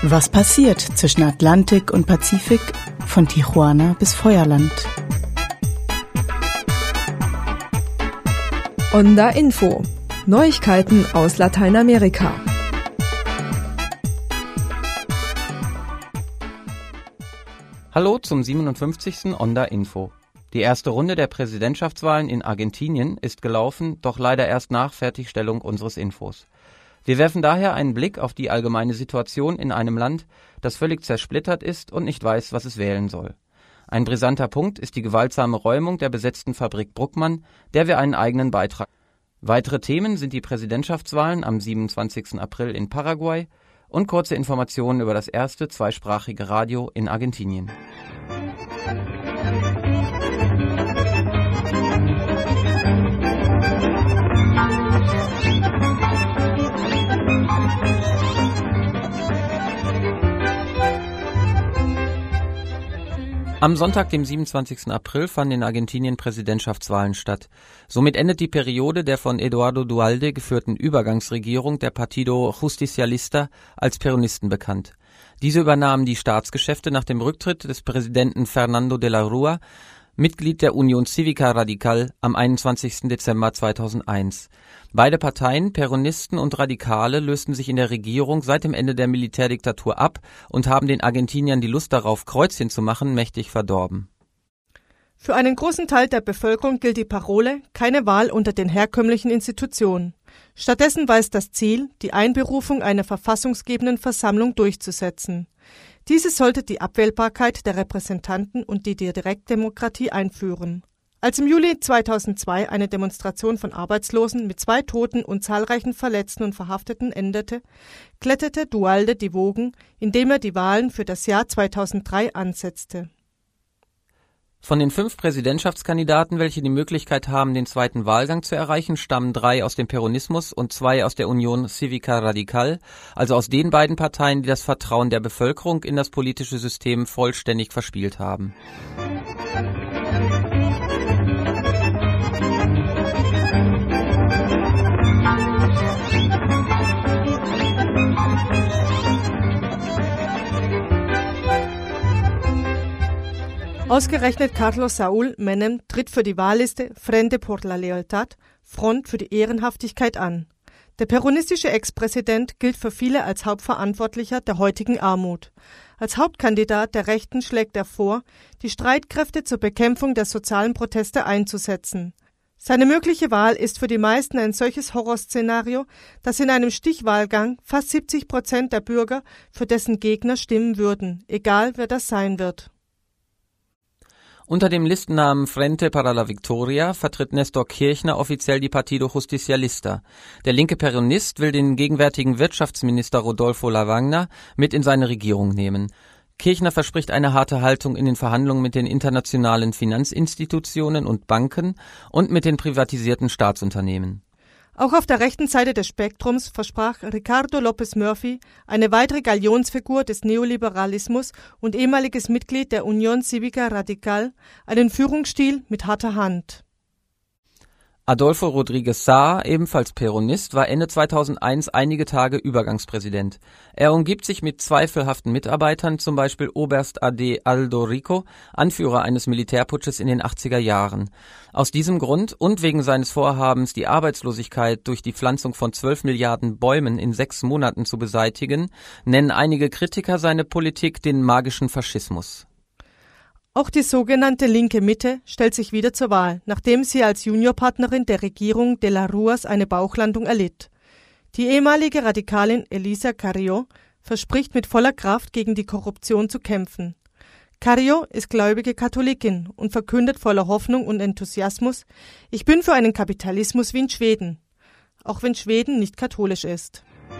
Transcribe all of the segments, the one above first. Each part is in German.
Was passiert zwischen Atlantik und Pazifik, von Tijuana bis Feuerland? Onda Info. Neuigkeiten aus Lateinamerika. Hallo zum 57. Onda Info. Die erste Runde der Präsidentschaftswahlen in Argentinien ist gelaufen, doch leider erst nach Fertigstellung unseres Infos. Wir werfen daher einen Blick auf die allgemeine Situation in einem Land, das völlig zersplittert ist und nicht weiß, was es wählen soll. Ein brisanter Punkt ist die gewaltsame Räumung der besetzten Fabrik Bruckmann, der wir einen eigenen Beitrag. Weitere Themen sind die Präsidentschaftswahlen am 27. April in Paraguay und kurze Informationen über das erste zweisprachige Radio in Argentinien. Am Sonntag, dem 27. April, fanden in Argentinien Präsidentschaftswahlen statt. Somit endet die Periode der von Eduardo Duhalde geführten Übergangsregierung der Partido Justicialista, als Peronisten bekannt. Diese übernahmen die Staatsgeschäfte nach dem Rücktritt des Präsidenten Fernando de la Rúa, Mitglied der Unión Cívica Radical, am 21. Dezember 2001. Beide Parteien, Peronisten und Radikale, lösten sich in der Regierung seit dem Ende der Militärdiktatur ab und haben den Argentiniern die Lust darauf, Kreuzchen zu machen, mächtig verdorben. Für einen großen Teil der Bevölkerung gilt die Parole keine Wahl unter den herkömmlichen Institutionen. Stattdessen war es das Ziel, die Einberufung einer verfassungsgebenden Versammlung durchzusetzen. Diese sollte die Abwählbarkeit der Repräsentanten und die Direktdemokratie einführen. Als im Juli 2002 eine Demonstration von Arbeitslosen mit 2 Toten und zahlreichen Verletzten und Verhafteten endete, glättete Duhalde die Wogen, indem er die Wahlen für das Jahr 2003 ansetzte. Von den 5 Präsidentschaftskandidaten, welche die Möglichkeit haben, den zweiten Wahlgang zu erreichen, stammen 3 aus dem Peronismus und 2 aus der Unión Cívica Radical, also aus den beiden Parteien, die das Vertrauen der Bevölkerung in das politische System vollständig verspielt haben. Ausgerechnet Carlos Saúl Menem tritt für die Wahlliste Frente por la Lealtad, Front für die Ehrenhaftigkeit an. Der peronistische Ex-Präsident gilt für viele als Hauptverantwortlicher der heutigen Armut. Als Hauptkandidat der Rechten schlägt er vor, die Streitkräfte zur Bekämpfung der sozialen Proteste einzusetzen. Seine mögliche Wahl ist für die meisten ein solches Horrorszenario, dass in einem Stichwahlgang fast 70% der Bürger für dessen Gegner stimmen würden, egal wer das sein wird. Unter dem Listennamen Frente para la Victoria vertritt Néstor Kirchner offiziell die Partido Justicialista. Der linke Peronist will den gegenwärtigen Wirtschaftsminister Rodolfo Lavagna mit in seine Regierung nehmen. Kirchner verspricht eine harte Haltung in den Verhandlungen mit den internationalen Finanzinstitutionen und Banken und mit den privatisierten Staatsunternehmen. Auch auf der rechten Seite des Spektrums versprach Ricardo López Murphy, eine weitere Galionsfigur des Neoliberalismus und ehemaliges Mitglied der Unión Cívica Radical, einen Führungsstil mit harter Hand. Adolfo Rodríguez Saá, ebenfalls Peronist, war Ende 2001 einige Tage Übergangspräsident. Er umgibt sich mit zweifelhaften Mitarbeitern, zum Beispiel Oberst AD Aldo Rico, Anführer eines Militärputsches in den 80er Jahren. Aus diesem Grund und wegen seines Vorhabens, die Arbeitslosigkeit durch die Pflanzung von 12 Milliarden Bäumen in 6 Monaten zu beseitigen, nennen einige Kritiker seine Politik den magischen Faschismus. Auch die sogenannte linke Mitte stellt sich wieder zur Wahl, nachdem sie als Juniorpartnerin der Regierung de la Rúas eine Bauchlandung erlitt. Die ehemalige Radikalin Elisa Carrió verspricht mit voller Kraft gegen die Korruption zu kämpfen. Carrió ist gläubige Katholikin und verkündet voller Hoffnung und Enthusiasmus: Ich bin für einen Kapitalismus wie in Schweden, auch wenn Schweden nicht katholisch ist.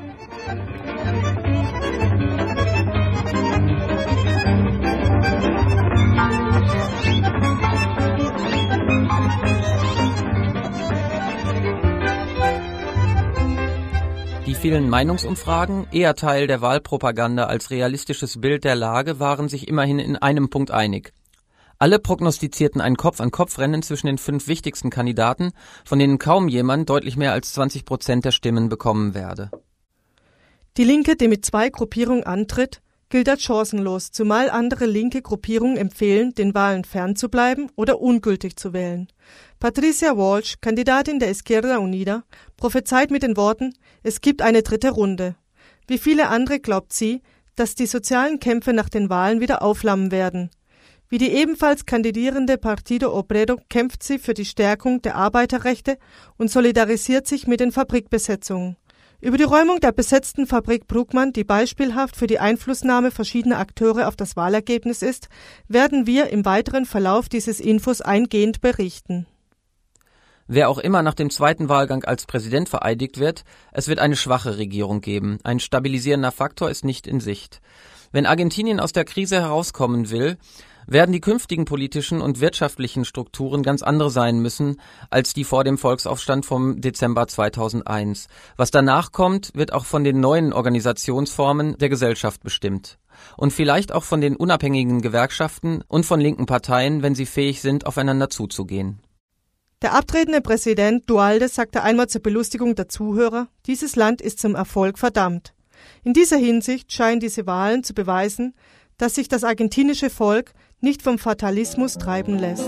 Die vielen Meinungsumfragen, eher Teil der Wahlpropaganda als realistisches Bild der Lage, waren sich immerhin in einem Punkt einig. Alle prognostizierten ein Kopf-an-Kopf-Rennen zwischen den 5 wichtigsten Kandidaten, von denen kaum jemand deutlich mehr als 20% der Stimmen bekommen werde. Die Linke, die mit 2 Gruppierungen antritt, gilt als chancenlos, zumal andere linke Gruppierungen empfehlen, den Wahlen fernzubleiben oder ungültig zu wählen. Patricia Walsh, Kandidatin der Izquierda Unida, prophezeit mit den Worten: Es gibt eine 3. Runde. Wie viele andere glaubt sie, dass die sozialen Kämpfe nach den Wahlen wieder aufflammen werden. Wie die ebenfalls kandidierende Partido Obrero kämpft sie für die Stärkung der Arbeiterrechte und solidarisiert sich mit den Fabrikbesetzungen. Über die Räumung der besetzten Fabrik Bruckmann, die beispielhaft für die Einflussnahme verschiedener Akteure auf das Wahlergebnis ist, werden wir im weiteren Verlauf dieses Infos eingehend berichten. Wer auch immer nach dem zweiten Wahlgang als Präsident vereidigt wird, es wird eine schwache Regierung geben. Ein stabilisierender Faktor ist nicht in Sicht. Wenn Argentinien aus der Krise herauskommen will, werden die künftigen politischen und wirtschaftlichen Strukturen ganz andere sein müssen als die vor dem Volksaufstand vom Dezember 2001. Was danach kommt, wird auch von den neuen Organisationsformen der Gesellschaft bestimmt. Und vielleicht auch von den unabhängigen Gewerkschaften und von linken Parteien, wenn sie fähig sind, aufeinander zuzugehen. Der abtretende Präsident Dualde sagte einmal zur Belustigung der Zuhörer: Dieses Land ist zum Erfolg verdammt. In dieser Hinsicht scheinen diese Wahlen zu beweisen, dass sich das argentinische Volk nicht vom Fatalismus treiben lässt.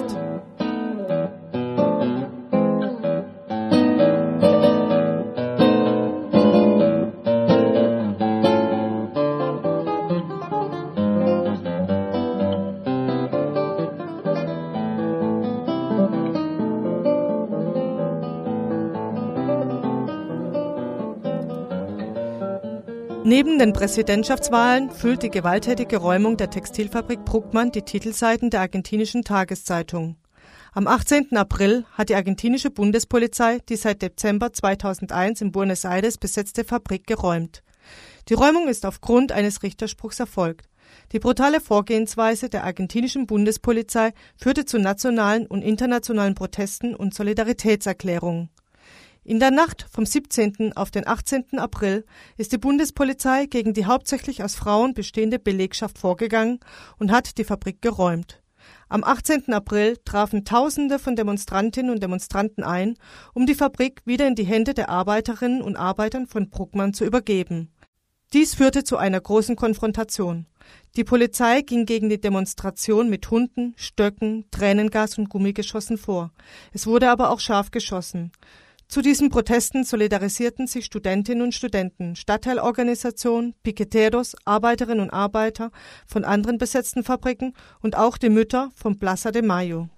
Neben den Präsidentschaftswahlen füllt die gewalttätige Räumung der Textilfabrik Bruckmann die Titelseiten der argentinischen Tageszeitungen. Am 18. April hat die argentinische Bundespolizei die seit Dezember 2001 in Buenos Aires besetzte Fabrik geräumt. Die Räumung ist aufgrund eines Richterspruchs erfolgt. Die brutale Vorgehensweise der argentinischen Bundespolizei führte zu nationalen und internationalen Protesten und Solidaritätserklärungen. In der Nacht vom 17. auf den 18. April ist die Bundespolizei gegen die hauptsächlich aus Frauen bestehende Belegschaft vorgegangen und hat die Fabrik geräumt. Am 18. April trafen Tausende von Demonstrantinnen und Demonstranten ein, um die Fabrik wieder in die Hände der Arbeiterinnen und Arbeitern von Bruckmann zu übergeben. Dies führte zu einer großen Konfrontation. Die Polizei ging gegen die Demonstration mit Hunden, Stöcken, Tränengas und Gummigeschossen vor. Es wurde aber auch scharf geschossen. Zu diesen Protesten solidarisierten sich Studentinnen und Studenten, Stadtteilorganisationen, Piqueteros, Arbeiterinnen und Arbeiter von anderen besetzten Fabriken und auch die Mütter von Plaza de Mayo.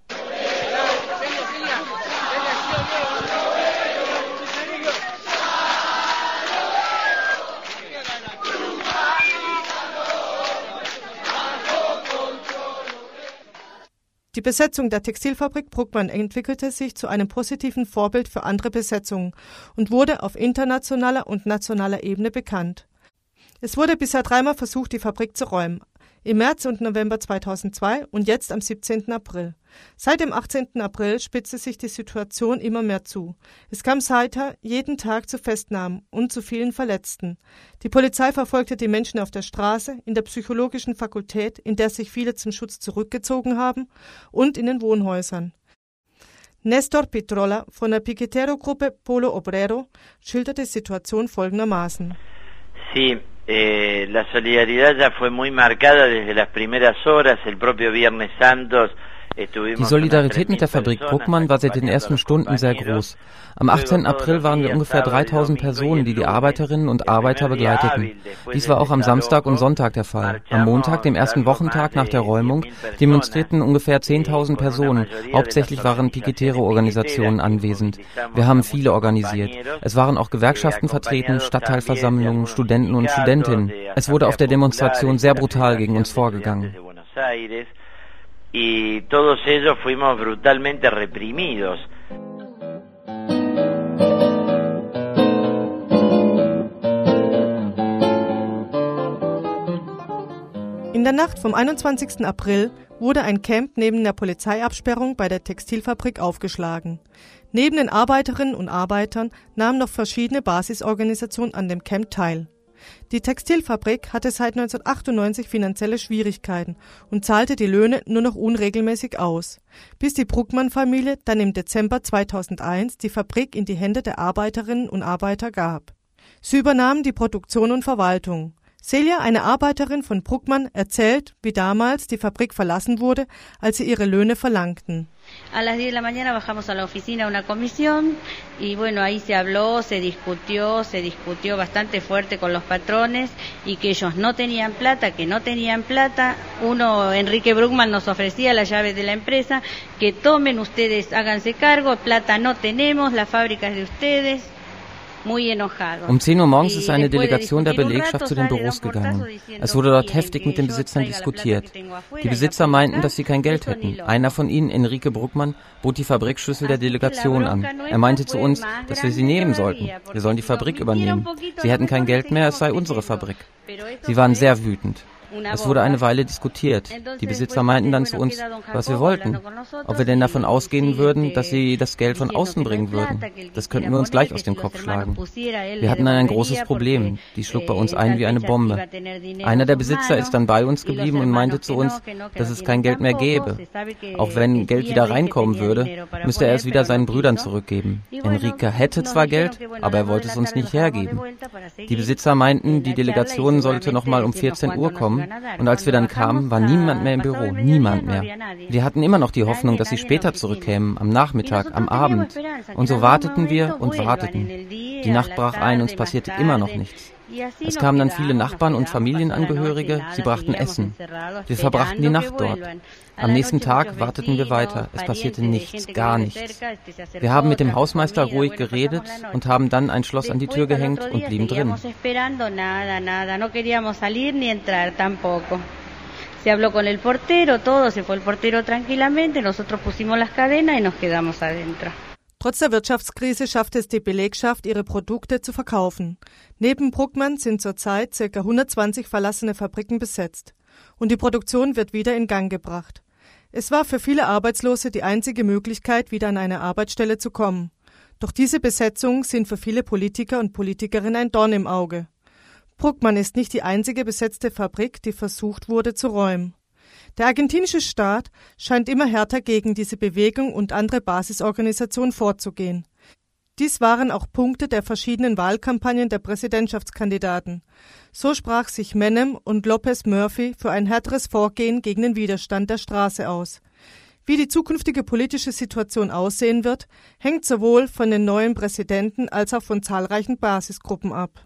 Die Besetzung der Textilfabrik Bruckmann entwickelte sich zu einem positiven Vorbild für andere Besetzungen und wurde auf internationaler und nationaler Ebene bekannt. Es wurde bisher 3-mal versucht, die Fabrik zu räumen. Im März und November 2002 und jetzt am 17. April. Seit dem 18. April spitzte sich die Situation immer mehr zu. Es kam seither jeden Tag zu Festnahmen und zu vielen Verletzten. Die Polizei verfolgte die Menschen auf der Straße, in der psychologischen Fakultät, in der sich viele zum Schutz zurückgezogen haben, und in den Wohnhäusern. Néstor Pitrola von der Piquetero-Gruppe Polo Obrero schilderte die Situation folgendermaßen. Sí. La solidaridad ya fue muy marcada desde las primeras horas, el propio Viernes Santos. Die Solidarität mit der Fabrik Bruckmann war seit den ersten Stunden sehr groß. Am 18. April waren wir ungefähr 3000 Personen, die die Arbeiterinnen und Arbeiter begleiteten. Dies war auch am Samstag und Sonntag der Fall. Am Montag, dem ersten Wochentag nach der Räumung, demonstrierten ungefähr 10.000 Personen. Hauptsächlich waren Piquetero-Organisationen anwesend. Wir haben viele organisiert. Es waren auch Gewerkschaften vertreten, Stadtteilversammlungen, Studenten und Studentinnen. Es wurde auf der Demonstration sehr brutal gegen uns vorgegangen. Y todos ellos fuimos brutalmente reprimidos. In der Nacht vom 21. April wurde ein Camp neben der Polizeiabsperrung bei der Textilfabrik aufgeschlagen. Neben den Arbeiterinnen und Arbeitern nahmen noch verschiedene Basisorganisationen an dem Camp teil. Die Textilfabrik hatte seit 1998 finanzielle Schwierigkeiten und zahlte die Löhne nur noch unregelmäßig aus, bis die Bruckmann-Familie dann im Dezember 2001 die Fabrik in die Hände der Arbeiterinnen und Arbeiter gab. Sie übernahmen die Produktion und Verwaltung. Celia, eine Arbeiterin von Bruckmann, erzählt, wie damals die Fabrik verlassen wurde, als sie ihre Löhne verlangten. A las 10 de la mañana bajamos a la oficina una comisión y bueno, ahí se habló, se discutió bastante fuerte con los patrones y que ellos no tenían plata, Uno, Enrique Bruckmann, nos ofrecía las llaves de la empresa, que tomen ustedes, háganse cargo, plata no tenemos, la fábrica es de ustedes. Um 10 Uhr morgens ist eine Delegation der Belegschaft zu den Büros gegangen. Es wurde dort heftig mit den Besitzern diskutiert. Die Besitzer meinten, dass sie kein Geld hätten. Einer von ihnen, Enrique Bruckmann, bot die Fabrikschlüssel der Delegation an. Er meinte zu uns, dass wir sie nehmen sollten. Wir sollen die Fabrik übernehmen. Sie hätten kein Geld mehr, es sei unsere Fabrik. Sie waren sehr wütend. Es wurde eine Weile diskutiert. Die Besitzer meinten dann zu uns, was wir wollten. Ob wir denn davon ausgehen würden, dass sie das Geld von außen bringen würden. Das könnten wir uns gleich aus dem Kopf schlagen. Wir hatten dann ein großes Problem. Die schlug bei uns ein wie eine Bombe. Einer der Besitzer ist dann bei uns geblieben und meinte zu uns, dass es kein Geld mehr gäbe. Auch wenn Geld wieder reinkommen würde, müsste er es wieder seinen Brüdern zurückgeben. Enrique hätte zwar Geld, aber er wollte es uns nicht hergeben. Die Besitzer meinten, die Delegation sollte noch mal um 14 Uhr kommen. Und als wir dann kamen, war niemand mehr im Büro, niemand mehr. Wir hatten immer noch die Hoffnung, dass sie später zurückkämen, am Nachmittag, am Abend. Und so warteten wir und warteten. Die Nacht brach ein, uns passierte immer noch nichts. Es kamen dann viele Nachbarn und Familienangehörige, sie brachten Essen. Wir verbrachten die Nacht dort. Am nächsten Tag warteten wir weiter, es passierte nichts, gar nichts. Wir haben mit dem Hausmeister ruhig geredet und haben dann ein Schloss an die Tür gehängt und blieben drin. Se habló con el portero, todo, se fue el portero tranquilamente, nosotros pusimos las cadenas y nos quedamos adentro. Trotz der Wirtschaftskrise schafft es die Belegschaft, ihre Produkte zu verkaufen. Neben Bruckmann sind zurzeit ca. 120 verlassene Fabriken besetzt. Und die Produktion wird wieder in Gang gebracht. Es war für viele Arbeitslose die einzige Möglichkeit, wieder an eine Arbeitsstelle zu kommen. Doch diese Besetzungen sind für viele Politiker und Politikerinnen ein Dorn im Auge. Bruckmann ist nicht die einzige besetzte Fabrik, die versucht wurde zu räumen. Der argentinische Staat scheint immer härter gegen diese Bewegung und andere Basisorganisationen vorzugehen. Dies waren auch Punkte der verschiedenen Wahlkampagnen der Präsidentschaftskandidaten. So sprach sich Menem und López Murphy für ein härteres Vorgehen gegen den Widerstand der Straße aus. Wie die zukünftige politische Situation aussehen wird, hängt sowohl von den neuen Präsidenten als auch von zahlreichen Basisgruppen ab.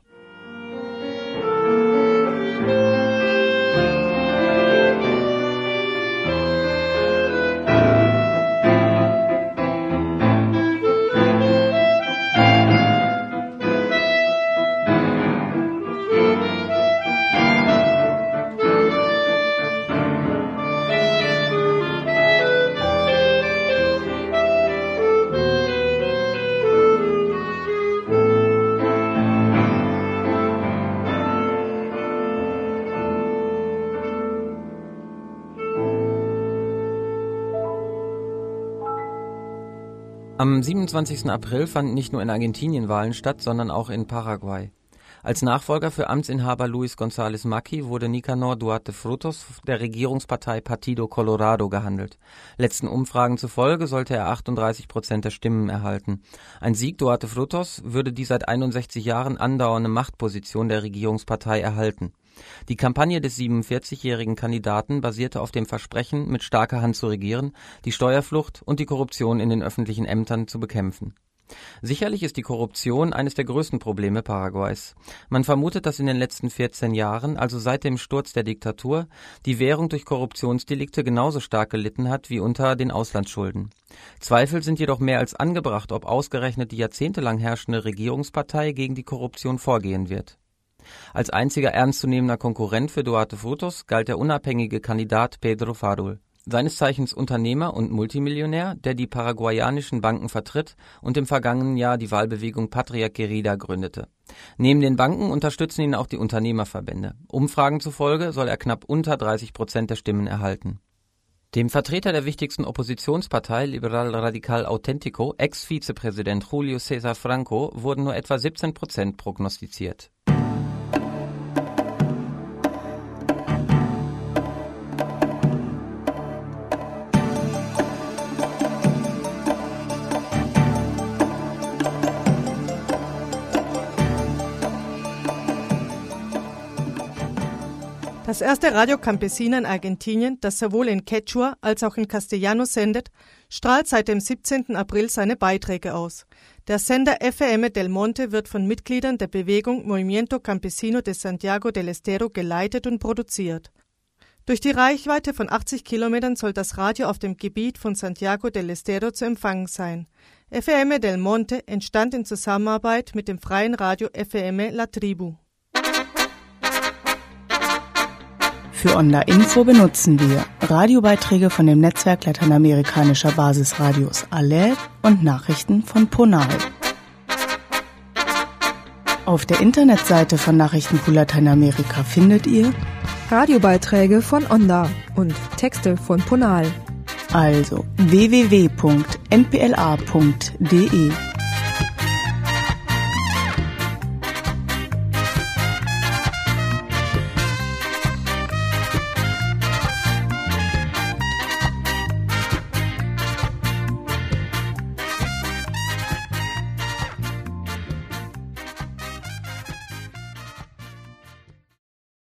Am 27. April fanden nicht nur in Argentinien Wahlen statt, sondern auch in Paraguay. Als Nachfolger für Amtsinhaber Luis González Macri wurde Nicanor Duarte Frutos der Regierungspartei Partido Colorado gehandelt. Letzten Umfragen zufolge sollte er 38% der Stimmen erhalten. Ein Sieg Duarte Frutos würde die seit 61 Jahren andauernde Machtposition der Regierungspartei erhalten. Die Kampagne des 47-jährigen Kandidaten basierte auf dem Versprechen, mit starker Hand zu regieren, die Steuerflucht und die Korruption in den öffentlichen Ämtern zu bekämpfen. Sicherlich ist die Korruption eines der größten Probleme Paraguays. Man vermutet, dass in den letzten 14 Jahren, also seit dem Sturz der Diktatur, die Währung durch Korruptionsdelikte genauso stark gelitten hat wie unter den Auslandsschulden. Zweifel sind jedoch mehr als angebracht, ob ausgerechnet die jahrzehntelang herrschende Regierungspartei gegen die Korruption vorgehen wird. Als einziger ernstzunehmender Konkurrent für Duarte Frutos galt der unabhängige Kandidat Pedro Farul, seines Zeichens Unternehmer und Multimillionär, der die paraguayanischen Banken vertritt und im vergangenen Jahr die Wahlbewegung Patria Querida gründete. Neben den Banken unterstützen ihn auch die Unternehmerverbände. Umfragen zufolge soll er knapp unter 30% der Stimmen erhalten. Dem Vertreter der wichtigsten Oppositionspartei Liberal Radical Auténtico, Ex-Vizepräsident Julio César Franco, wurden nur etwa 17% prognostiziert. Das erste Radio Campesina in Argentinien, das sowohl in Quechua als auch in Castellano sendet, strahlt seit dem 17. April seine Beiträge aus. Der Sender FM del Monte wird von Mitgliedern der Bewegung Movimiento Campesino de Santiago del Estero geleitet und produziert. Durch die Reichweite von 80 Kilometern soll das Radio auf dem Gebiet von Santiago del Estero zu empfangen sein. FM del Monte entstand in Zusammenarbeit mit dem freien Radio FM La Tribu. Für Onda Info benutzen wir Radiobeiträge von dem Netzwerk lateinamerikanischer Basisradios ALER und Nachrichten von Ponal. Auf der Internetseite von Nachrichtenpool Lateinamerika findet ihr Radiobeiträge von Onda und Texte von Ponal. Also www.npla.de